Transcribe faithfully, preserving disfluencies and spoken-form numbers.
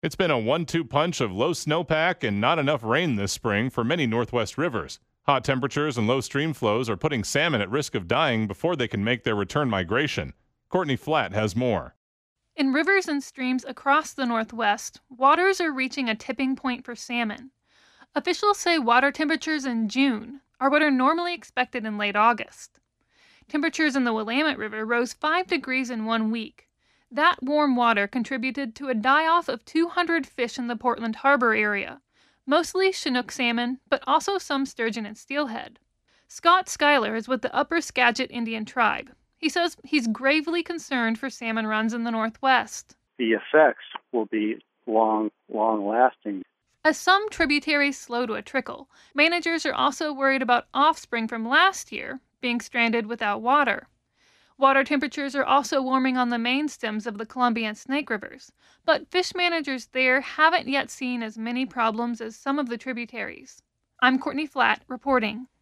It's been a one two punch of low snowpack and not enough rain this spring for many Northwest rivers. Hot temperatures and low stream flows are putting salmon at risk of dying before they can make their return migration. Courtney Flatt has more. In rivers and streams across the Northwest, waters are reaching a tipping point for salmon. Officials say water temperatures in June are what are normally expected in late August. Temperatures in the Willamette River rose five degrees in one week. That warm water contributed to a die-off of two hundred fish in the Portland Harbor area, mostly Chinook salmon, but also some sturgeon and steelhead. Scott Schuyler is with the Upper Skagit Indian Tribe. He says he's gravely concerned for salmon runs in the Northwest. The effects will be long, long-lasting. As some tributaries slow to a trickle, managers are also worried about offspring from last year being stranded without water. Water temperatures are also warming on the main stems of the Columbia and Snake Rivers, but fish managers there haven't yet seen as many problems as some of the tributaries. I'm Courtney Flatt reporting.